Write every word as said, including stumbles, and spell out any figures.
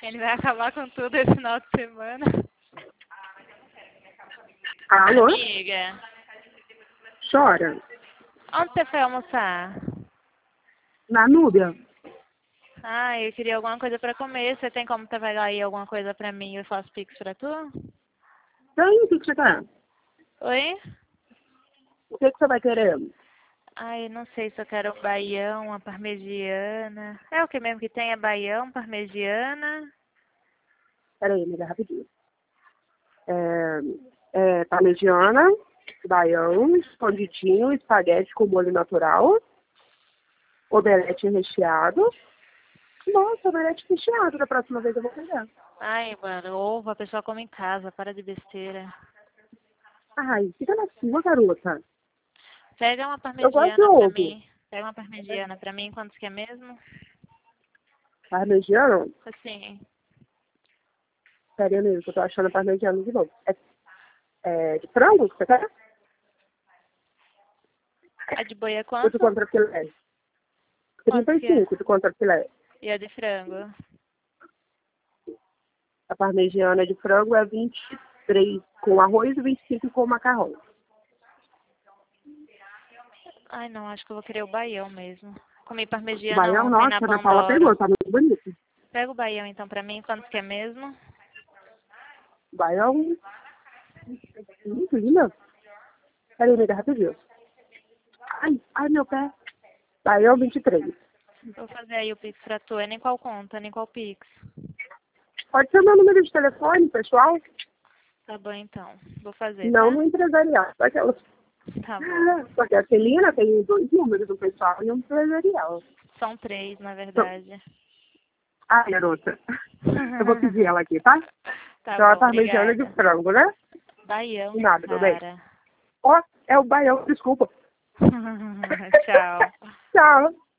Ele vai acabar com tudo esse final de semana. Alô? Amiga, Chora. onde você foi almoçar? Na Núbia? Ah, eu queria alguma coisa pra comer. Você tem como pegar aí alguma coisa pra mim e eu faço pix pra tu? Tem, o que, que você quer? Oi? O que, que você vai querer? Ai, não sei se eu quero um baião, uma parmegiana. É o que mesmo que tem? É baião, parmegiana? Peraí, amiga, rapidinho. É, é parmegiana, baião, escondidinho, espaguete com molho natural, omelete recheado. Nossa, omelete recheado, da próxima vez eu vou pegar. Ai, mano, ovo a pessoa come em casa, para de besteira. Ai, fica na sua, garota. Pega uma Eu gosto de parmegiana pra ovo. mim. Pega uma parmegiana pra mim, quantos que é mesmo? Parmegiana? Assim, Peraí, amigo, que eu tô achando parmegiana de novo. É, é de frango que você quer? a de boi é Ou de quanto? contrafilé? Quanto trinta e que é? cinco de contrafilé. E a de frango? A parmegiana de frango é vinte e três com arroz e vinte e cinco com macarrão. Ai, não, acho que eu vou querer o baião mesmo. Comi O parmegiana baião, ontem na nossa, a Ana Paula Pandora. pegou, tá muito bonito. Pega o baião então pra mim, quantos que é mesmo? O baião, muito lindo. Peraí, amiga, rapidinho. Ai, ai, meu pé. Baião vinte e três. Vou fazer aí o pix pra tu. É nem qual conta, nem qual pix. Pode ser meu número de telefone, pessoal? Tá bom então. Vou fazer, Não tá? no empresarial. Aquela... Tá bom. Porque a Celina tem dois números, um pessoal e um empresarial. São três, na Então, verdade. ai, garota. Eu vou pedir ela aqui, tá? Tá Então, a bom, parmegiana de obrigada. frango, né? Baião, Nada, meu bem. cara. Ó, é o baião, desculpa. Tchau. Tchau.